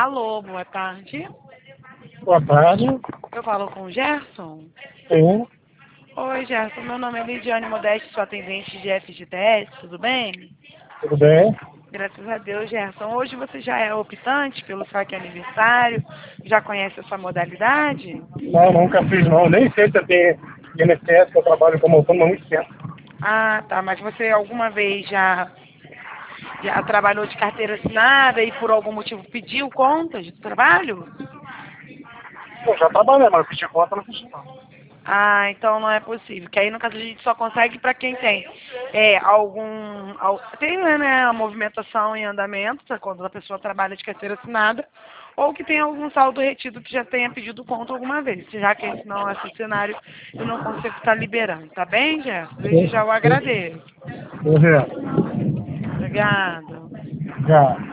Alô, boa tarde. Boa tarde. Eu falo com o Gerson. Sim, Oi, Gerson. Meu nome é Lidiane Modeste, sou atendente de FGTS, tudo bem? tudo bem? Graças a Deus, Gerson. Hoje você já é optante pelo saque aniversário? Já conhece essa modalidade? Não, nunca fiz não. Nem sei se eu tenho INSS, que eu trabalho como autônomo há muito tempo. Ah, tá. Mas você alguma vez já trabalhou de carteira assinada e por algum motivo pediu conta de trabalho? Eu já trabalhei, mas eu pedi conta, não fiz não. Ah, então não é possível. Que aí, no caso, a gente só consegue para quem tem tem, né, a movimentação em andamento, tá, quando a pessoa trabalha de carteira assinada, ou que tem algum saldo retido que já tenha pedido conta alguma vez. Já que esse não é esse cenário, eu não consigo estar liberando. Tá bem, Jéssica? Desde já eu Sim, agradeço. sim. Obrigada. Já.